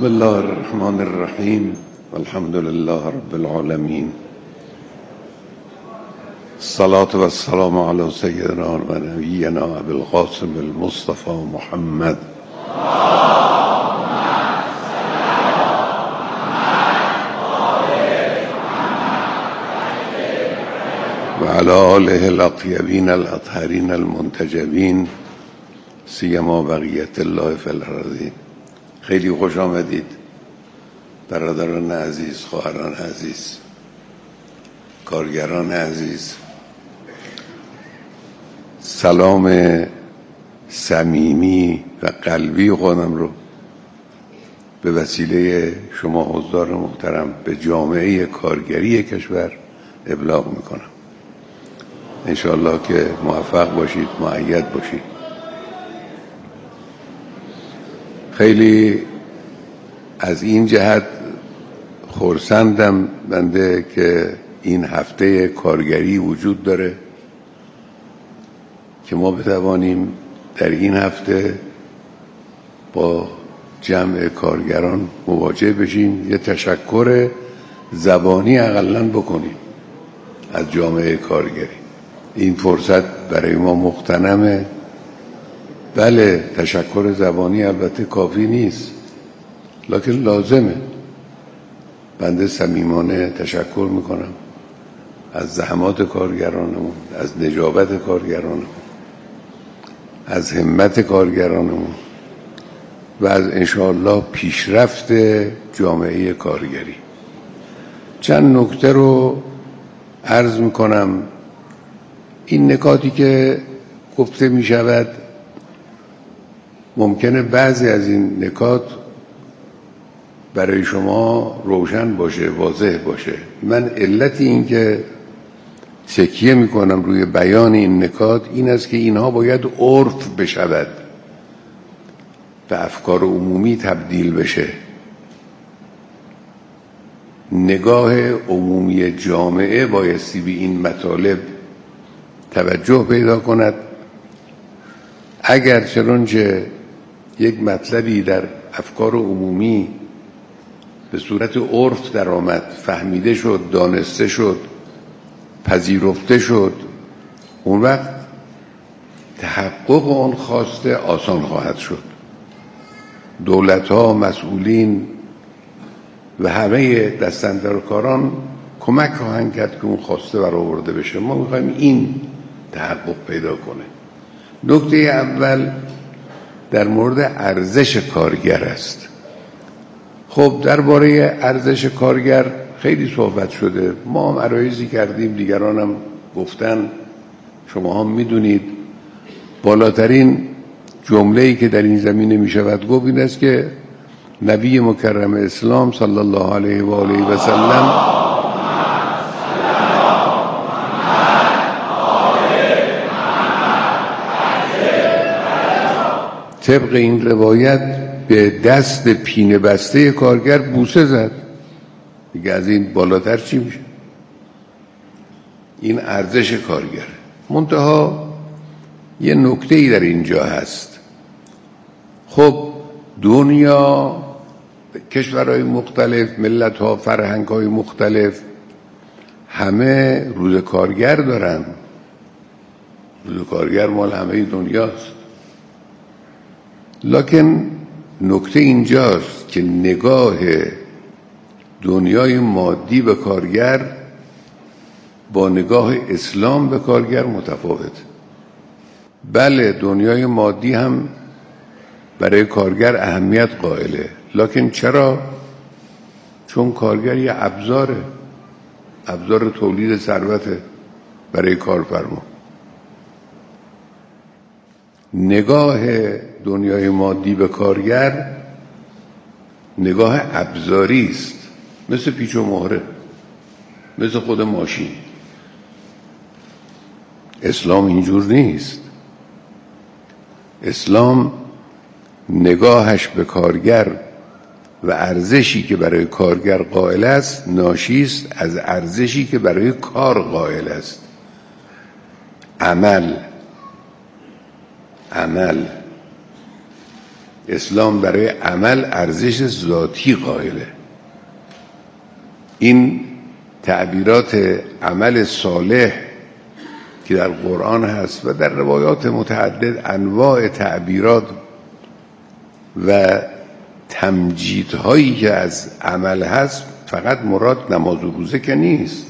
بسم الله الرحمن الرحیم والحمد لله رب العالمین. الصلاة و السلام علی سیدنا و نبینا ابی القاسم المصطفى محمد و علی آله الاطیبین الاطهرین المنتجبین سیما بقیت الله فی الارضین. خیلی خوش آمدید برادران عزیز، خواهران عزیز، کارگران عزیز. سلام صمیمی و قلبی خودم رو به وسیله شما حضار محترم به جامعه کارگری کشور ابلاغ میکنم. انشاءالله که موفق باشید، مؤید باشید. خیلی از این جهت خرسندم بنده که این هفته کارگری وجود داره که ما بتوانیم در این هفته با جمع کارگران مواجه بشیم، یه تشکر زبانی اقلن بکنیم از جامعه کارگری. این فرصت برای ما مغتنمه. بله، تشکر زبانی البته کافی نیست، لکن لازمه. بنده صمیمانه تشکر میکنم از زحمات کارگرانمون، از نجابت کارگرانمون، از همت کارگرانمون و از انشاءالله پیشرفت جامعه کارگری. چند نکته رو عرض میکنم. این نکاتی که گفته میشود ممکنه بعضی از این نکات برای شما روشن باشه، واضح باشه. من علتی این که تکیه میکنم روی بیان این نکات این است که اینها باید عرف بشود، به افکار عمومی تبدیل بشه، نگاه عمومی جامعه بایستی به این مطالب توجه پیدا کند. اگر چنانچه یک مطلبی در افکار عمومی به صورت عرف در آمد، فهمیده شد، دانسته شد، پذیرفته شد، اون وقت تحقق آن خواسته آسان خواهد شد. دولت‌ها، مسئولین و همه دستاندرکاران کمک خواهند کرد که اون خواسته برآورده بشه. ما می‌خوایم این تحقق پیدا کنه. نکته اول در مورد ارزش کارگر است. خب درباره ارزش کارگر خیلی صحبت شده، ما هم عرایضی کردیم، دیگران هم گفتن، شما هم میدونید. بالاترین جمله‌ای که در این زمینه می شود گفت این است که نبی مکرم اسلام صلی الله علیه و آله و سلم طبق این روایت به دست پینه بسته کارگر بوسه زد. دیگه از این بالاتر چی میشه؟ این ارزش کارگر. منتها یه نکته‌ای در اینجا هست. خب دنیا، کشورهای مختلف، ملت‌ها، فرهنگ‌های مختلف همه روز کارگر دارن. روز کارگر مال همه دنیاست. لکن نکته اینجاست که نگاه دنیای مادی به کارگر با نگاه اسلام به کارگر متفاوت. بله، دنیای مادی هم برای کارگر اهمیت قائله، لکن چرا؟ چون کارگر یه ابزار تولید ثروت برای کارفرما. نگاه دنیای مادی به کارگر نگاه ابزاری است، مثل پیچ و مهره، مثل خود ماشین. اسلام اینجور نیست. اسلام نگاهش به کارگر و ارزشی که برای کارگر قائل است ناشی است از ارزشی که برای کار قائل است. عمل اسلام برای عمل ارزش ذاتی قائله. این تعبیرات عمل صالح که در قرآن هست و در روایات متعدد انواع تعبیرات و تمجیدهایی که از عمل هست، فقط مراد نماز و روزه که نیست.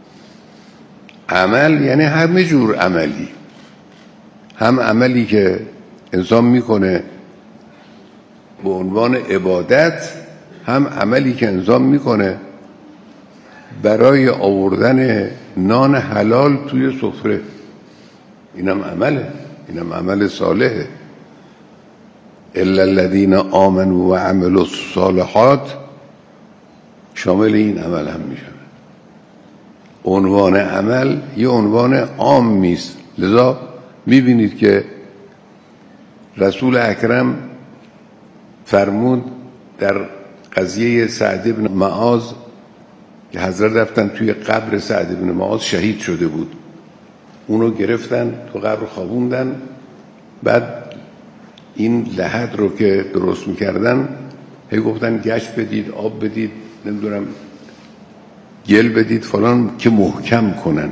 عمل یعنی همه جور عملی، هم عملی که انسان میکنه به عنوان عبادت، هم عملی که انسان میکنه برای آوردن نان حلال توی سفره. اینم عمله، اینم عمل صالحه. الا الذين آمنوا و عملوا الصالحات شامل این عمل هم میشه. عنوان عمل یه عنوان عام نیست، لذا میبینید که رسول اکرم فرمود در قضیه سعد بن معاذ که حضرت رفتن توی قبر سعد بن معاذ، شهید شده بود، اونو گرفتن تو قبر خوابوندن، بعد این لحد رو که درست میکردن هی گفتن گچ بدید، آب بدید، نمیدونم گل بدید فلان که محکم کنن.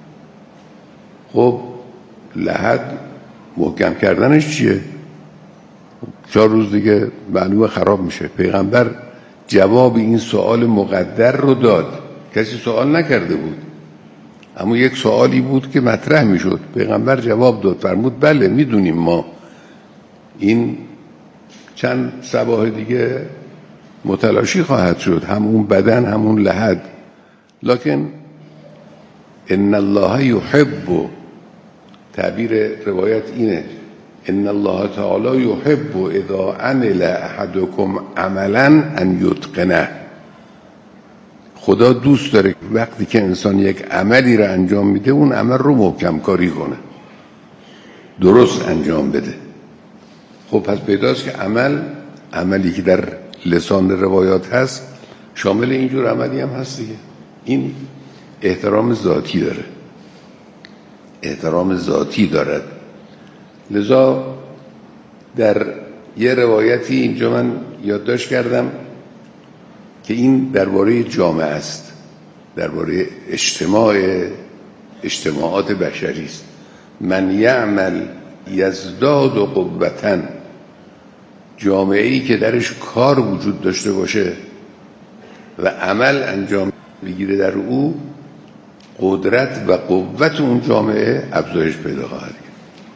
خب لحد محکم کردنش چیه؟ 4 روز دیگه معلومه خراب میشه. پیغمبر جواب این سوال مقدر رو داد، کسی سوال نکرده بود، اما یک سوالی بود که مطرح میشد. پیغمبر جواب داد، فرمود بله میدونیم ما این چند صباح دیگه متلاشی خواهد شد، همون بدن همون لحد، لکن ان الله یحب، تعبیر روایت اینه، ان الله تعالی یحب اذا عمل احدکم عملا ان یتقنه. خدا دوست داره وقتی که انسان یک عملی رو انجام میده اون عمل رو محکم کاری کنه، درست انجام بده. خب پس پیداست که عملی که در لسان روایات هست شامل اینجور عملی هم هست دیگه. این احترام ذاتی داره، احترام ذاتی دارد. لذا در یه روایتی اینجا من یادداشت کردم که این درباره جامعه است، درباره اجتماعات بشری است. من یعمل یزداد قوة، جامعه‌ای که درش کار وجود داشته باشه و عمل انجام بگیره در او، قدرت و قوت اون جامعه افزایش پیدا خواهد کرد.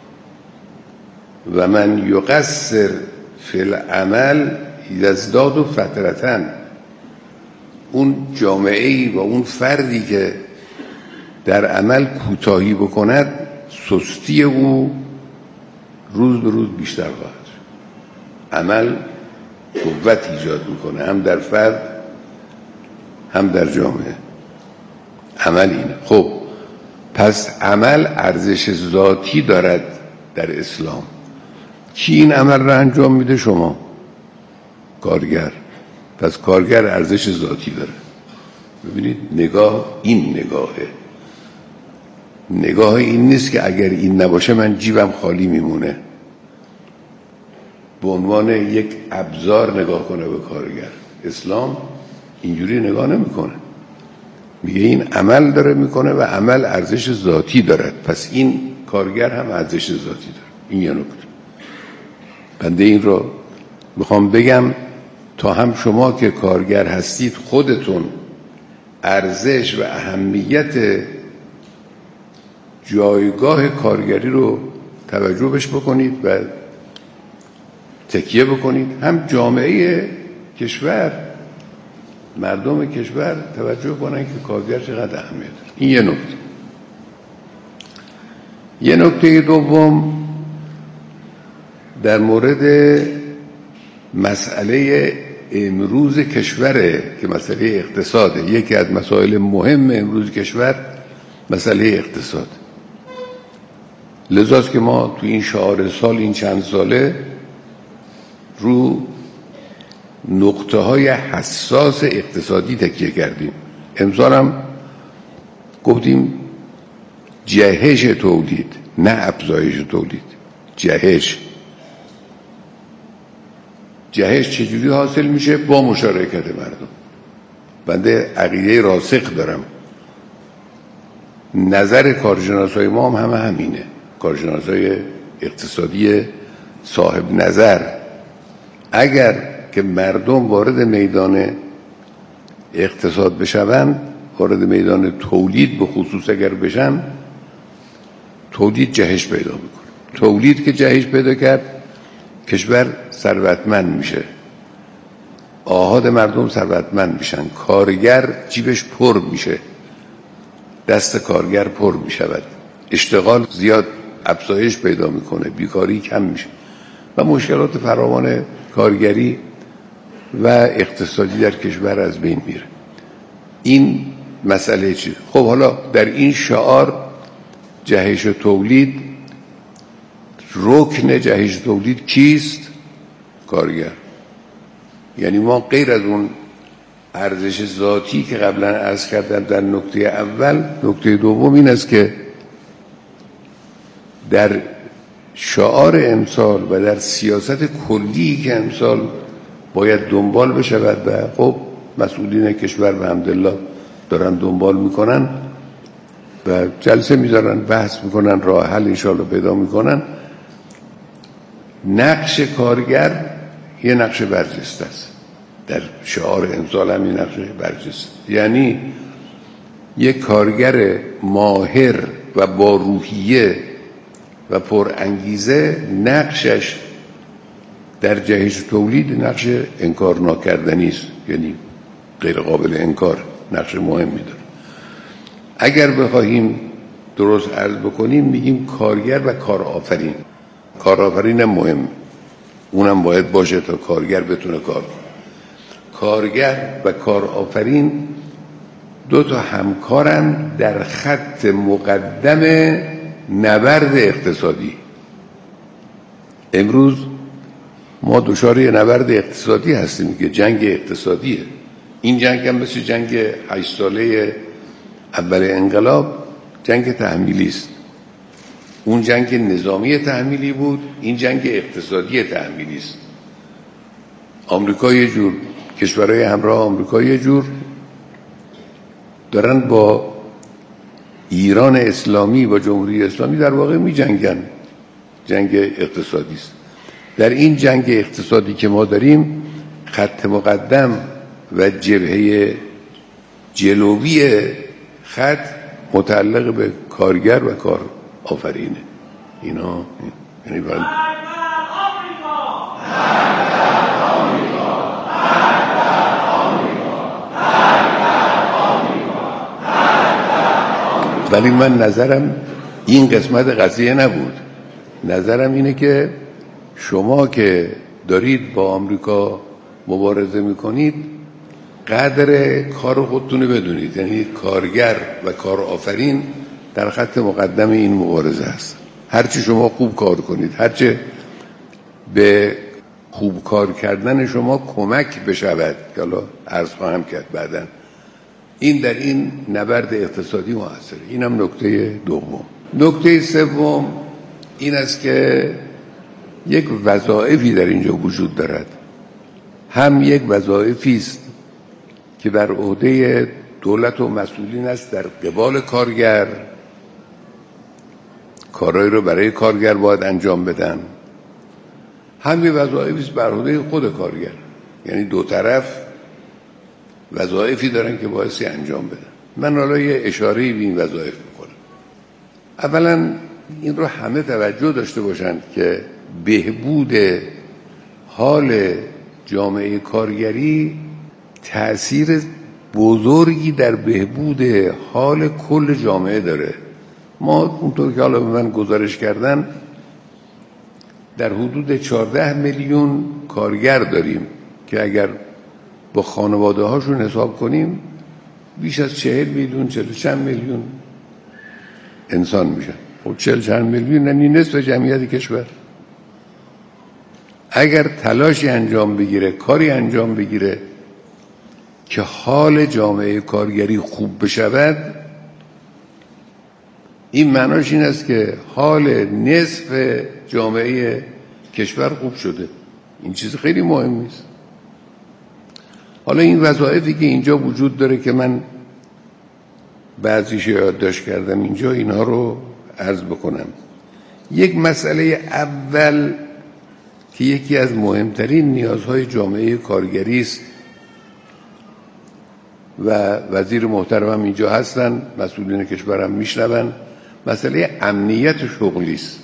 و من یقصر فی العمل یزداد فترة، اون جامعه‌ای و اون فردی که در عمل کوتاهی بکند، سستی او روز به روز بیشتر خواهد شد. عمل قوت ایجاد میکنه، هم در فرد هم در جامعه. عمل اینه. خب پس عمل ارزش ذاتی دارد در اسلام. کی این عمل را انجام میده؟ شما، کارگر. پس کارگر ارزش ذاتی داره. ببینید نگاه این نگاه این نیست که اگر این نباشه من جیبم خالی میمونه، به عنوان یک ابزار نگاه کنه به کارگر. اسلام اینجوری نگاه نمیکنه، میگه این عمل داره میکنه و عمل ارزش ذاتی دارد، پس این کارگر هم ارزش ذاتی داره. این یه نکته. بنده این رو میخوام بگم تا هم شما که کارگر هستید خودتون ارزش و اهمیت جایگاه کارگری رو توجه بهش بکنید و تکیه بکنید، هم جامعه کشور، مردم کشور توجه کنن که کارگر چقدر اهمیت داره. این یه نکته. یه نکته دوم در مورد مسئله امروز کشوره که مسئله اقتصاده. یکی از مسائل مهم امروز کشور مسئله اقتصاد. لذاست که ما تو این شعار سال، این چند ساله، رو نقطه های حساس اقتصادی تکیه کردیم. امسال هم گفتیم جهش تولید، نه افزایش تولید. جهش جهش چجوری حاصل میشه؟ با مشارکت مردم. بنده عقیده راسخ دارم، نظر کارشناسای ما هم همینه، کارشناسای اقتصادی صاحب نظر. اگر که مردم وارد میدان اقتصاد بشوند، وارد میدان تولید به خصوص اگر بشن، تولید جهش پیدا میکنه. تولید که جهش پیدا کرد، کشور ثروتمند میشه، آحاد مردم ثروتمند میشن، کارگر جیبش پر میشه، دست کارگر پر میشود، اشتغال زیاد افزایش پیدا میکنه، بیکاری کم میشه و مشکلات فراوان کارگری و اقتصادی در کشور از بین میره. این مسئله چیه؟ خب حالا در این شعار جهش تولید، رکن جهش تولید کیست؟ کارگر. یعنی ما غیر از اون ارزش ذاتی که قبلا عرض کردم در نکته اول، نکته دوم این است که در شعار امسال و در سیاست کلی که امسال باید دنبال بشود و خب مسئولین کشور به حمدالله دارن دنبال میکنن و جلسه میذارن، بحث میکنن، راه حل انشاءالله پیدا میکنن، نقش کارگر یه نقش برجسته است. در شعار امسال هم این نقش برجسته، یعنی یک کارگر ماهر و با روحیه و پر انگیزه نقشش در جهش تولید نقش انکار ناکردنی است، یعنی غیر قابل انکار، نقش مهمی داره. اگر بخواهیم درست عرض بکنیم میگیم کارگر و کارآفرین. کارآفرین هم مهم، اونم باید باشه تا کارگر بتونه کار کنه. کارگر و کارآفرین دو تا همکارن در خط مقدم نبرد اقتصادی. امروز ما دچار نبرد اقتصادی هستیم که جنگ اقتصادیه. این جنگ هم مثل جنگ 8 ساله اول انقلاب جنگ تحمیلی است. اون جنگ نظامی تحمیلی بود، این جنگ اقتصادی تحمیلی است. آمریکا یه جور، کشورهای همراه آمریکا یه جور دارن با ایران اسلامی و جمهوری اسلامی در واقع می جنگن. جنگ اقتصادی است. در این جنگ اقتصادی که ما داریم، خط مقدم و جبهه جلوی خط متعلق به کارگر و کار آفرینه. اینا یعنی باید ولی من نظرم این قسمت قضیه نبود. نظرم اینه که شما که دارید با آمریکا مبارزه میکنید قدر کار خودتون بدونید، یعنی کارگر و کارآفرین در خط مقدم این مبارزه است. هرچی شما خوب کار کنید، هرچی به خوب کار کردن شما کمک بشود که حالا عرض خواهم کرد بعداً، این در این نبرد اقتصادی موثره. اینم نکته دوم. نکته سوم این است که یک وظایفی در اینجا وجود دارد. هم یک وظایفی است که بر عهده دولت و مسئولین است در قبال کارگر، کارهایی رو برای کارگر باید انجام بدن. هم یک وظایفی است بر عهده خود کارگر، یعنی دو طرف وظایفی دارن که بایستی انجام بدن. من حالا یه اشاره‌ای به این وظایف میکنم. اولا این رو همه توجه داشته باشند که بهبود حال جامعه کارگری تأثیر بزرگی در بهبود حال کل جامعه داره. ما اونطور که حالا به من گزارش کردن در حدود 14 میلیون کارگر داریم که اگر با خانواده هاشون حساب کنیم بیش از 40 میلیون 40 چند میلیون انسان میشن. خب 40 چند میلیون یعنی نصف جمعیت کشور. اگر تلاشی انجام بگیره، کاری انجام بگیره که حال جامعه کارگری خوب بشود، این معناش این است که حال نصف جامعه کشور خوب شده. این چیز خیلی مهمی است. حالا این وظایفی که اینجا وجود داره که من بعضیش یادداشت کردم اینجا، اینها رو عرض بکنم. یک مسئله اول که یکی از مهمترین نیازهای جامعه کارگری است و وزیر محترمم اینجا هستن، مسئولین کشورم میشنون، مسئله امنیت شغلی است.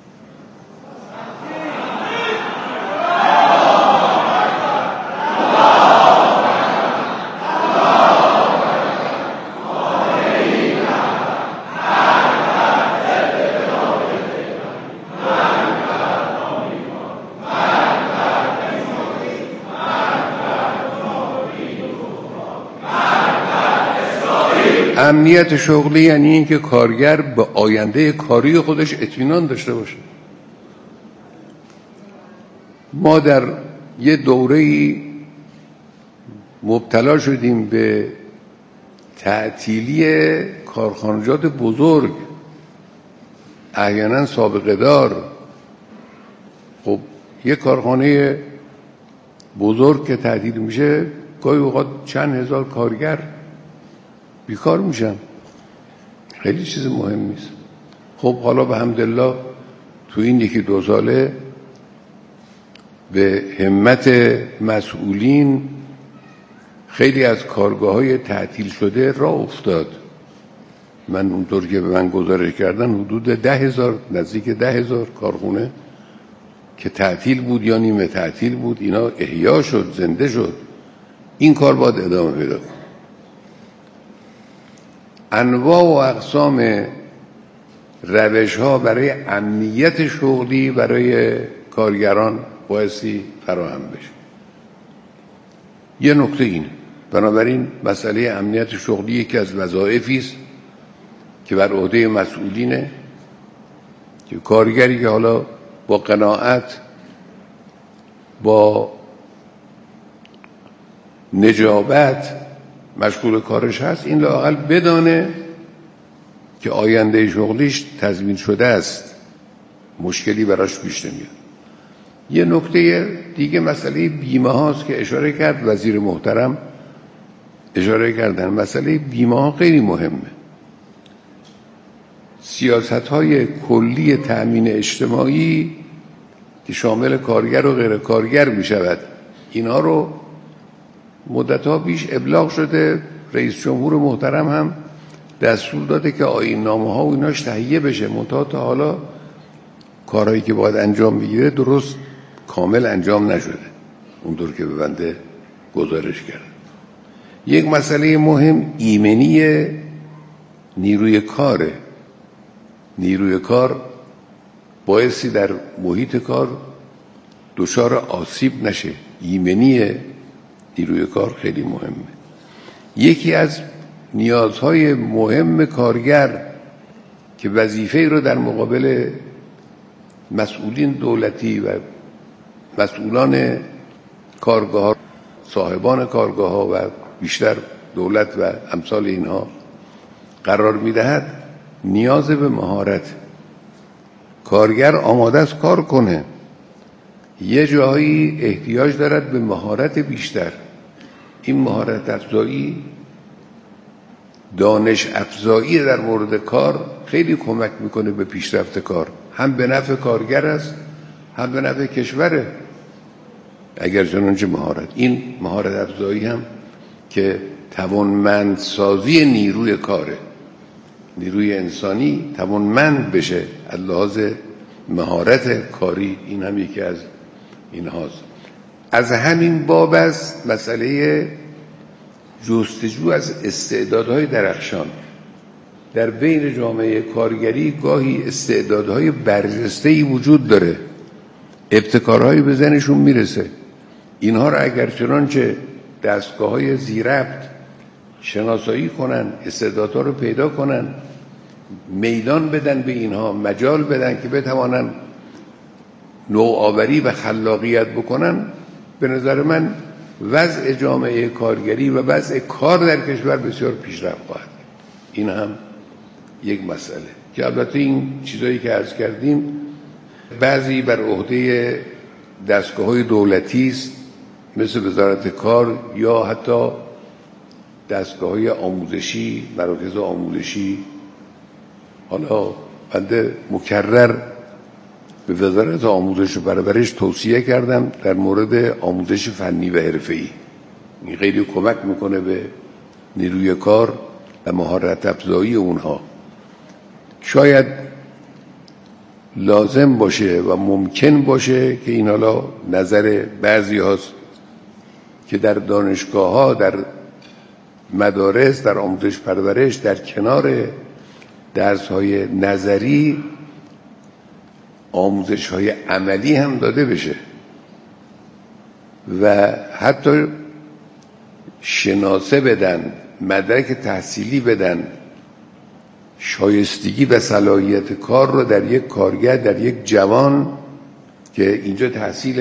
امنیت شغلی یعنی این که کارگر به آینده کاری خودش اطمینان داشته باشه. ما در یه دوره‌ای مبتلا شدیم به تعطیلی کارخانجات بزرگ، احیانا سابقه دار. خب یه کارخانه بزرگ که تعطیل میشه، گاهی اوقات چند هزار کارگر بیکار میشن. خیلی چیز مهمی است. خب حالا به حمدالله تو این یکی دو ساله به همت مسئولین خیلی از کارگاه‌های تعطیل شده راه افتاد. من اونطور که به من گزارش کردن حدود 10,000 نزدیک 10,000 کارخونه که تعطیل بود یا نیمه تعطیل بود، اینا احیا شد، زنده شد. این کار باید ادامه پیدا کنه. انواع و اقسام روش‌ها برای امنیت شغلی برای کارگران بایستی فراهم بشه. یه نکته اینه. بنابراین مسئله امنیت شغلی یکی از وظایفی است که بر عهده مسئولینه که کارگری که حالا با قناعت، با نجابت مشغول کارش هست، این لااقل بدانه که آینده شغلیش تضمین شده است، مشکلی براش پیش نمیاد. یه نکته دیگه مسئله بیمه هاست که اشاره کرد وزیر محترم، اشاره کردن. مسئله بیمه ها خیلی مهمه. سیاست های کلی تأمین اجتماعی که شامل کارگر و غیر کارگر می شود، اینا رو مدتها پیش ابلاغ شده. رئیس جمهور محترم هم دستور داده که آیین نامه ها و ایناش تهیه بشه. منتها تا حالا کارهایی که باید انجام بگیره درست کامل انجام نشده اونطور که به بنده گزارش کرد. یک مسئله مهم ایمنی نیروی کاره. نیروی کار بایستی در محیط کار دچار آسیب نشه. ایمنی نیروی کار خیلی مهمه. یکی از نیازهای مهم کارگر که وظیفه رو در مقابل مسئولین دولتی و مسئولان کارگاه، صاحبان کارگاه ها و بیشتر دولت و امثال اینها قرار میدهد، نیاز به مهارت. کارگر آماده است کار کنه، یه جایی احتیاج دارد به مهارت بیشتر. این مهارت افزایی، دانش افزایی در مورد کار خیلی کمک میکنه به پیشرفت کار. هم به نفع کارگر است، هم به نفع کشوره. اگر چنانچه این مهارت افزایی هم که توانمندسازی نیروی کاره، نیروی انسانی توانمند بشه از لحاظ مهارت کاری، این هم یکی از اینهاست. از همین باب است مسئله جستجو از استعدادهای درخشان. در بین جامعه کارگری گاهی استعدادهای برجسته‌ای وجود داره، ابتکارهایی به ذهنشون میرسه. اینها را اگر چنانچه دستگاه‌های ذی‌ربط شناسایی کنن، استعدادها رو پیدا کنن، میدان بدن به اینها، مجال بدن که بتوانن نوآوری و خلاقیت بکنن، به نظر من وضع جامعه کارگری و وضع کار در کشور بسیار پیشرفت خواهد. این هم یک مسئله که البته این چیزایی که عرض کردیم بعضی بر عهده دستگاه‌های دولتی است مثل وزارت کار یا حتی دستگاه‌های آموزشی، مراکز آموزشی. حالا بنده مکرر به وزارت آموزش و پرورش توصیه کردم در مورد آموزش فنی و حرفه‌ای. این خیلی کمک میکنه به نیروی کار و مهارت افزایی اونها. شاید لازم باشه و ممکن باشه که این حالا نظر بعضی هاست که در دانشگاه ها، در مدارس، در آموزش پرورش، در کنار درس های نظری آموزش های عملی هم داده بشه و حتی شناسه بدن، مدرک تحصیلی بدن، شایستگی و صلاحیت کار رو در یک کارگر، در یک جوان که اینجا تحصیل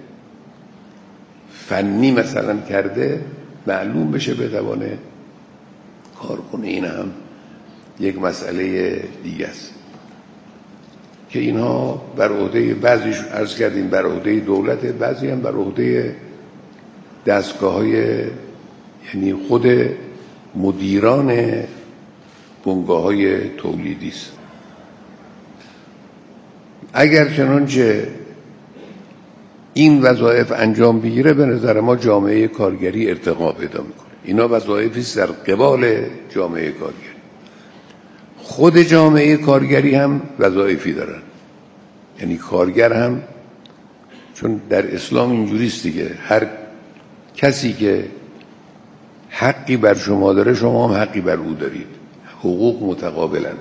فنی مثلا کرده معلوم بشه بتوانه کار کنه. این هم یک مسئله دیگه است که اینها بر عهده بعضیش عرض کردیم بر عهده دولت، بعضی هم بر عهده دستگاه‌های یعنی خود مدیران بنگاه‌های تولیدی است. اگر چنانچه این وظایف انجام بگیره به نظر ما جامعه کارگری ارتقا پیدا میکنه. اینا وظایفی است در قبال جامعه کارگری. خود جامعه کارگری هم وظایفی دارن، یعنی کارگر هم، چون در اسلام اینجوری است دیگه، هر کسی که حقی بر شما داره شما هم حقی بر او دارید، حقوق متقابلن.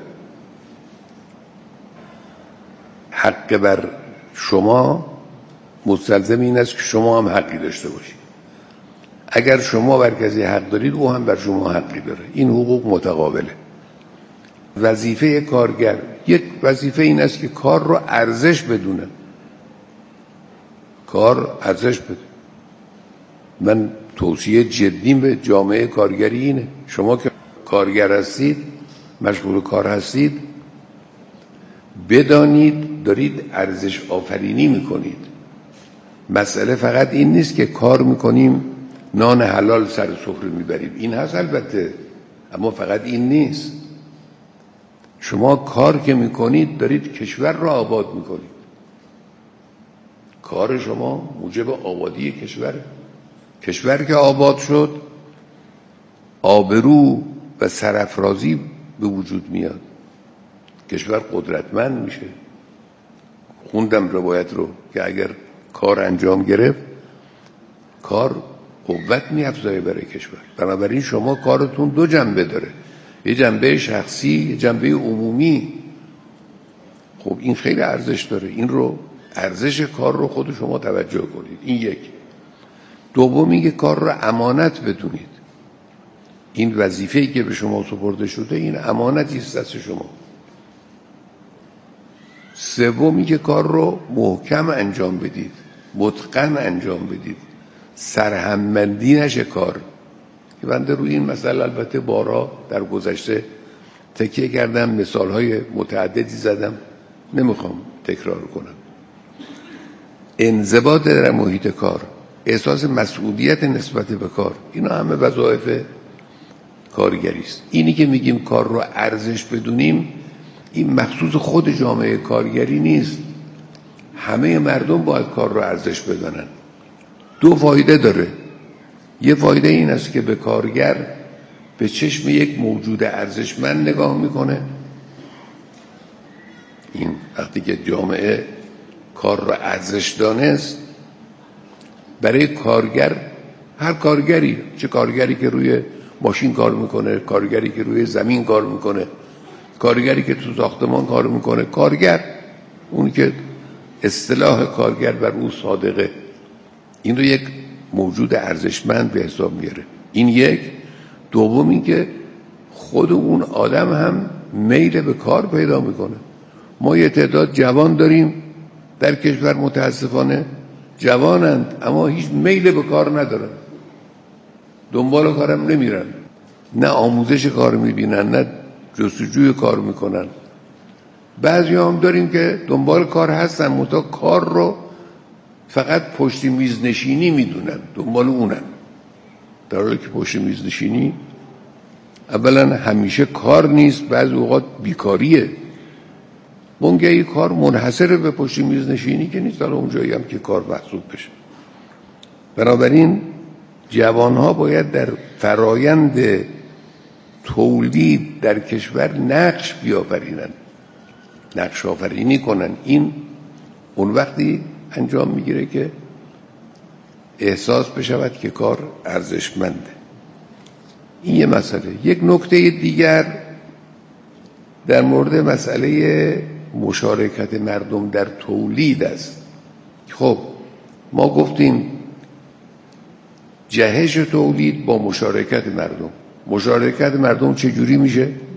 حق بر شما مستلزم این است که شما هم حقی داشته باشید. اگر شما بر کسی حق دارید او هم بر شما حقی داره. این حقوق متقابله. وظیفه کارگر یک وظیفه این است که کار رو ارزش بدونه، کار ارزش بده. من توصیه جدیم به جامعه کارگری اینه، شما که کارگر هستید، مشغول کار هستید، بدانید دارید ارزش آفرینی میکنید. مسئله فقط این نیست که کار میکنیم نان حلال سر سفره میبریم، این هست البته، اما فقط این نیست. شما کار که میکنید دارید کشور را آباد میکنید. کار شما موجب آبادی کشور که آباد شد آبرو و سرافرازی به وجود میاد، کشور قدرتمند میشه. خوندم روایت رو که اگر کار انجام گرفت کار قوت میافزایه برای کشور. بنابراین شما کارتون دو جنبه داره، یه جنبه شخصی، یه جنبه عمومی. خب این خیلی ارزش داره، این رو ارزش کار رو خود شما توجه کنید. این یک. دومی که کار رو امانت بدونید، این وظیفه‌ای که به شما سپرده شده این امانتی است دست شما. سومی که کار رو محکم انجام بدید، متقن انجام بدید، سرهمبندی نشه کار. که بنده روی این مسئله البته بارها در گذشته تکیه کردم، مثالهای متعددی زدم، نمیخوام تکرار کنم. انضباط در محیط کار، احساس مسئولیت نسبت به کار، اینا همه وظایف کارگری است. اینی که میگیم کار رو ارزش بدونیم، این مخصوص خود جامعه کارگری نیست، همه مردم باید کار رو ارزش بدونن. دو فایده داره. یه فایده این است که به کارگر به چشم یک موجود ارزشمند نگاه میکنه. این وقتی که جامعه کار رو ارزش دانست، برای کارگر، هر کارگری، چه کارگری که روی ماشین کار میکنه، کارگری که روی زمین کار میکنه، کارگری که تو ساختمان کار میکنه، کارگر، اون که اصطلاح کارگر بر او صادقه، این رو یک موجود ارزشمند به حساب میاره. این یک. دوم این که خود اون آدم هم میل به کار پیدا میکنه. ما یه تعداد جوان داریم در کشور، متاسفانه جوانند اما هیچ میل به کار ندارن، دنبال کارم نمیرن، نه آموزش کار میبینن نه جستجوی کار میکنن. بعضی هم داریم که دنبال کار هستن، منتها کار رو فقط پشت میز نشینی میدونن، دنبال اونن، در حالی که پشت میز نشینی اولا همیشه کار نیست، بعضی اوقات بیکاریه. منگهی کار منحصر به پشت میز نشینی که نیست، حالا اونجایی هم که کار محسوب بشه. بنابراین جوانها باید در فرایند تولید در کشور نقش بیافرینن، نقش آفرینی کنن. این اون وقتی انجام میگیره که احساس بشود که کار ارزشمنده. این یه مسئله. یک نکته دیگر در مورد مسئله مشارکت مردم در تولید است. خب ما گفتیم جهش تولید با مشارکت مردم. مشارکت مردم چجوری میشه؟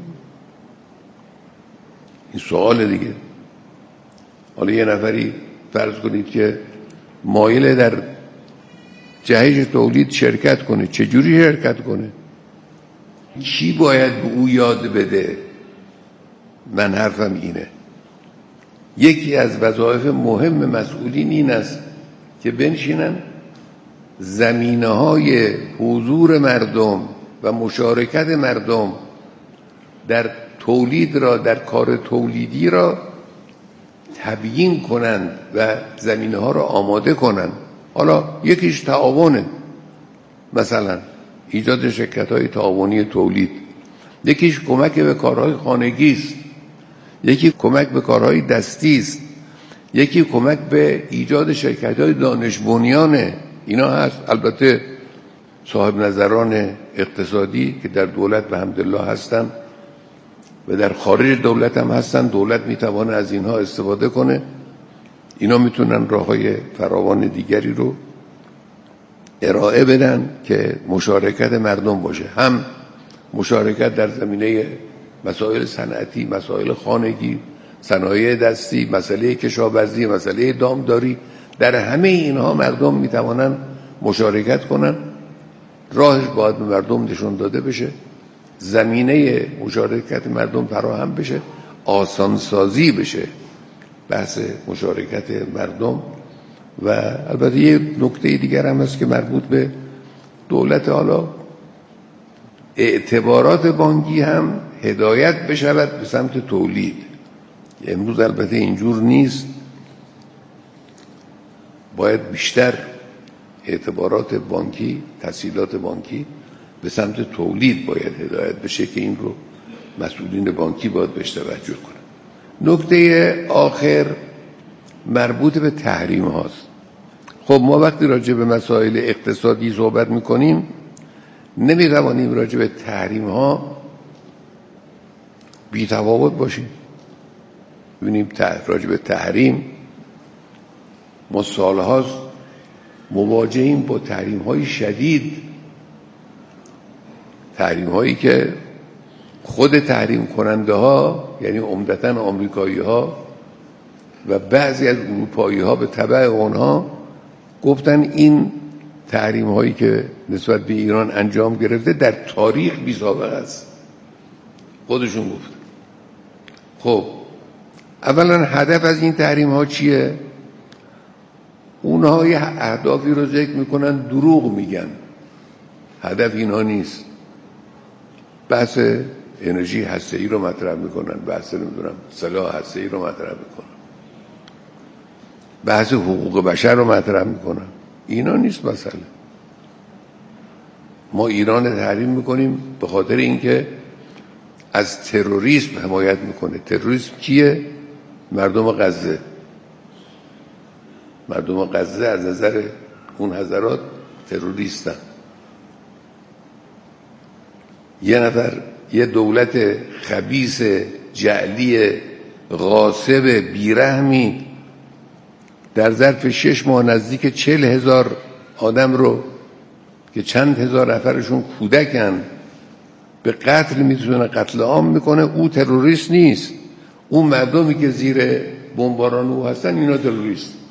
این سوال دیگه. حالا یه نفری فرض کنید که مایل در جهش تولید شرکت کنه، چجوری شرکت کنه؟ کی باید به او یاد بده؟ من حرفم اینه، یکی از وظایف مهم مسئولین این است که بنشینن زمینه‌های حضور مردم و مشارکت مردم در تولید را، در کار تولیدی را تبیین کنند و زمینه‌ها را آماده کنند. حالا یکیش تعاونه، مثلا ایجاد شرکت‌های تعاونی تولید، یکیش کمک به کارهای خانگی است، یکی کمک به کارهای دستی است، یکی کمک به ایجاد شرکت‌های دانش بنیانه. اینا هست. البته صاحب نظران اقتصادی که در دولت به حمدالله هستن و در خارج دولت هم هستن، دولت میتوانه از اینها استفاده کنه. اینا میتونن راه‌های فراوان دیگری رو ارائه بدن که مشارکت مردم باشه، هم مشارکت در زمینه مسائل صنعتی، مسائل خانگی، صنایع دستی، مسئله کشاورزی، مسئله دامداری. در همه اینها مردم میتوانن مشارکت کنن. راهش باید به مردم نشون داده بشه، زمینه مشارکت مردم فراهم بشه، آسانسازی بشه بحث مشارکت مردم. و البته یه نکته دیگر هم هست که مربوط به دولت. حالا اعتبارات بانکی هم هدایت بشود به سمت تولید. امروز البته اینجور نیست، باید بیشتر اعتبارات بانکی، تسهیلات بانکی به سمت تولید باید هدایت بشه که این رو مسئولین بانکی باید بهش توجه کنن. نکته آخر مربوط به تحریم هاست. خب ما وقتی راجع به مسائل اقتصادی صحبت میکنیم نمیتوانیم راجع به تحریم ها بی تفاوت باشیم. ببینیم راجع به تحریم ما سالهاست مواجهیم با تحریم های شدید، تحریم هایی که خود تحریم کننده ها یعنی عمدتاً آمریکایی ها و بعضی از اروپایی ها به تبع اونها گفتن این تحریم هایی که نسبت به ایران انجام گرفته در تاریخ بی سابقه است. خودشون گفت. خب اولا هدف از این تحریم ها چیه؟ اونها یه اهدافی رو ذکر میکنن، دروغ میگن. هدف اینها نیست. بحث انرژی هسته‌ای رو مطرح میکنن، بحث نمیدونم سلاح هسته‌ای رو مطرح میکنن، بحث حقوق بشر رو مطرح میکنن. اینا نیست مسئله. ما ایران تحریم میکنیم به خاطر اینکه از تروریسم حمایت میکنه. تروریسم کیه؟ مردم غزه. مردم غزه از نظر اون حضرات تروریستن. یه نفر، یه دولت خبیث جعلی غاصب بیرحمی در ظرف 6 ماه نزدیک 40,000 آدم رو که چند هزار نفرشون کودکن به قتل میتونه قتل عام میکنه. او تروریست نیست. اون مردمی که زیر بمباران او هستن اینا تروریست.